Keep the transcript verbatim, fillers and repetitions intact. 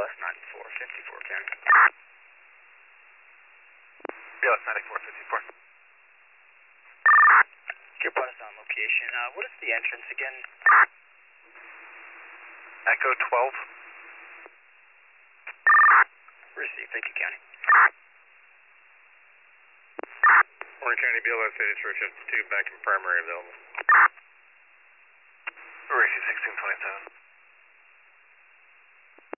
S ninety-four fifty-four, County. B L S ninety-four fifty-four. Your bus on location. Uh, what is the entrance again? Echo twelve. Receive, thank you, County. Orange County B L S eighty-three fifty-two, back in primary available. Receive sixteen twenty-seven.